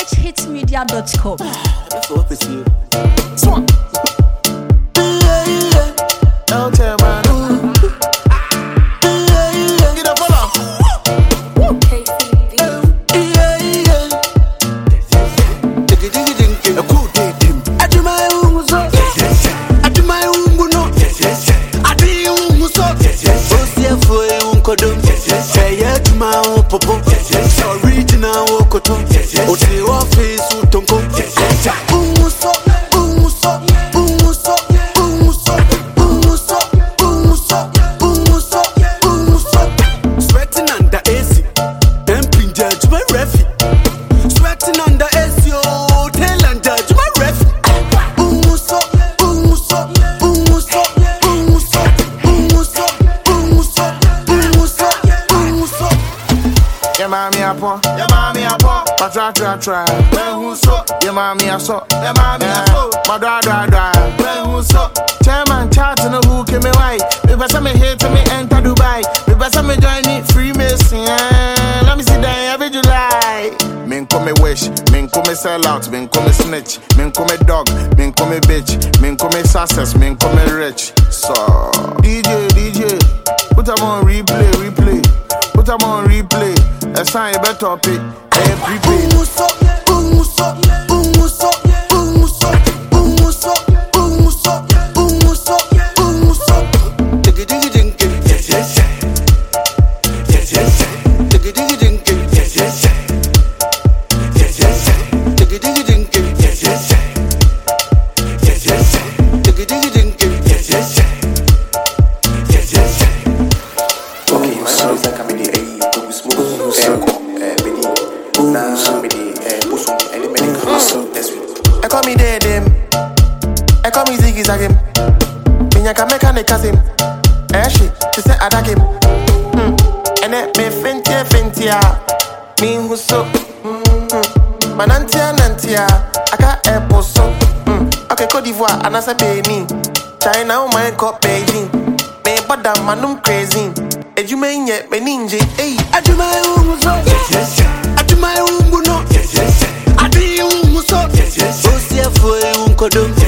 GHHitsmedia.com. That's what it's you. Swamp. Don't tell man. Get up, hold on. KCB. A cool day, Tim. I do my own so. I do my own no. I do your own so. Oh, see for you, Kodum. Say, yeah, to my own popo. Original Okoto. Oh, see, office, Utonko. Try. When who so? Your mommy I saw. Your mommy I saw. My dad. When who so? Chairman chat no who came me white. People say me here to me enter Dubai. People say me join it Freemason. Let me see that every July. Men come me wish, men come me sell out, men come me snitch, men come me dog, men come me bitch, men come me success, men come me rich. So DJ, put them on replay. Put them on replay. A sign you better up it. Every and I say pay me. China on my cup Beijing. Me but that man I'm crazy. You may yet be ninja. Hey, I do my own so. I do my own no. I do your own so. Oh, see for you, Kodum.